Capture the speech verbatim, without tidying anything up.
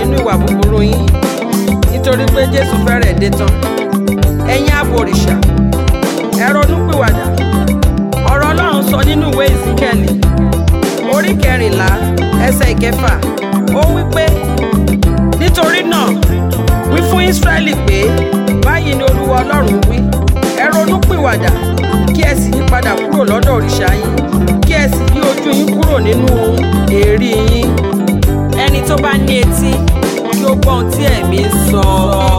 nínú ìwà búburú yín nítorí pé Jésù fẹ́rẹ̀ dé tán. Ẹ̀yin abọ̀rìṣà, ẹ ronúpìwàdà. Ọ̀rọ̀ Ọlọ́run sọ nínú ìwé Èsíkẹ́lì orí kẹrìnlá ẹsẹ̀ ìkẹfà, ó wí pé nítorí náà wí fún Ísírẹ́lì pé báyìí ni Olúwa Ọlọ́run wí, ẹ ronúpìwàdà kí ẹ sì yí padà kúrò lọ́dọ̀ òrìṣà yín, kí ẹ sì yí ojú yín kúrò nínú èérí yín. Ẹni tó bá ní etí kí ó gbọ́ ohun tí Ẹ̀mí ń sọ.